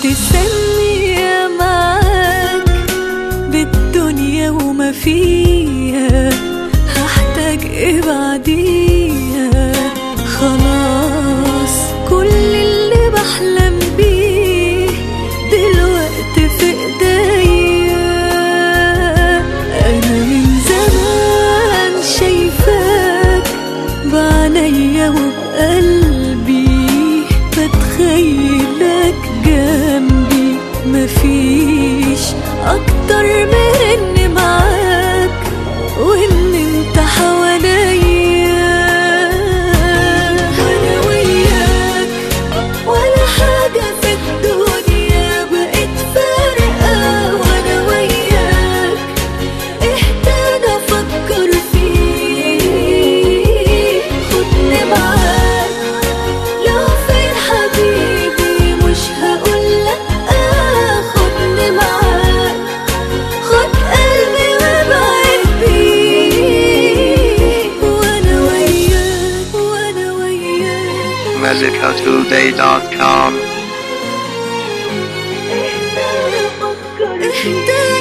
ثانية معاك بالدنيا وما فيها، هحتاج ايه بعديها؟ خلاص كل اللي بحلم بيه دلوقتي في ايديا. انا من زمان شايفاك بعينيا وبقلبي، بتخيلك جنبي، مفيش اكتر من اني معاك وان انت حواليا. وانا وياك ولا حاجة في الدنيا بقت فارقة، وانا وياك احتاج افكر فيك. خدني معاك لو فين حبيبي مش هقول لأ، خدني معاك خد قلبي وابعد بيه. وانا وياك وانا وياك MexicoToday.com. احتاج افكر فيك.